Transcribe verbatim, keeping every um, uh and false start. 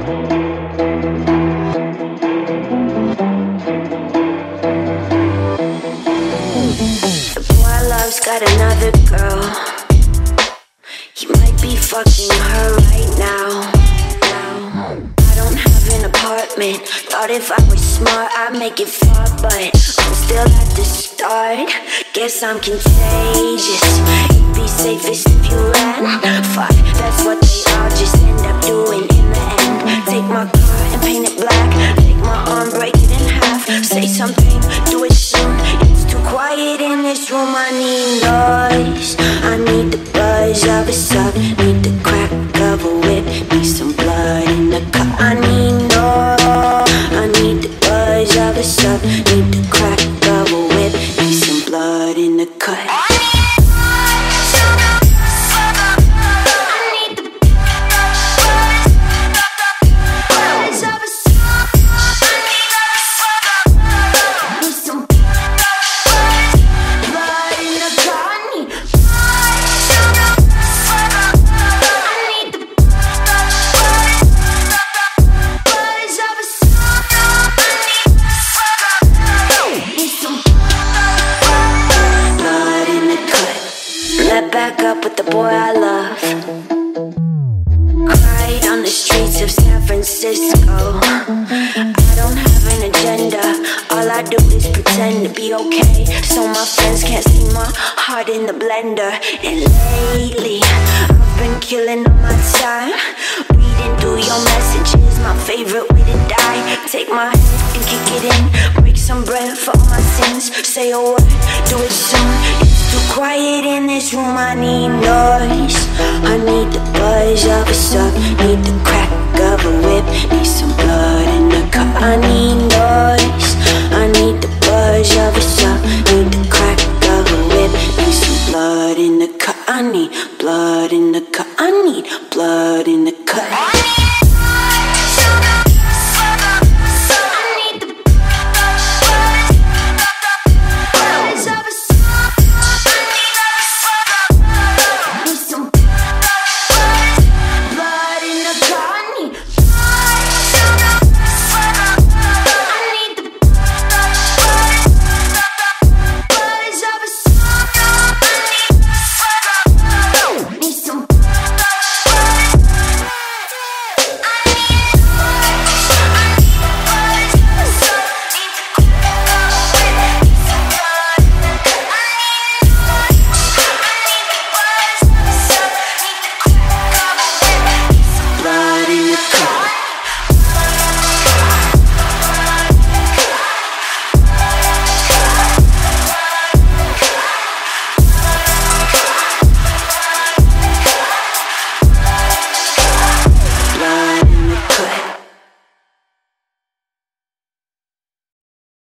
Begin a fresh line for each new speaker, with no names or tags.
Got another girl. He might be fucking her right now. I don't have an apartment. Thought if I was smart I'd make it far, but I'm still at the start. Guess I'm contagious. It'd be safest if you ran. Fuck, that's what they all just end up doing in the end. Take my car and paint it black. Take my arm, break it in half. Say something, do it soon. It's too quiet in this room. I need noise. I need the buzz of a sub. Need the crack of a whip. Need some blood in the cup. I need noise. I need the buzz of a sub. Need the crack of a whip. Need some blood in the cut. Back up with the boy I love. Cried on the streets of San Francisco. I don't have an agenda. All I do is pretend to be okay, so my friends can't see my heart in the blender. And lately I've been killing all my time. Reading through your messages, my favorite way to die. Take my hand and kick it in. Break some bread for all my sins. Say a word, do it soon. It's too quiet in this room. I need noise. I need the buzz of a sub. Need the crack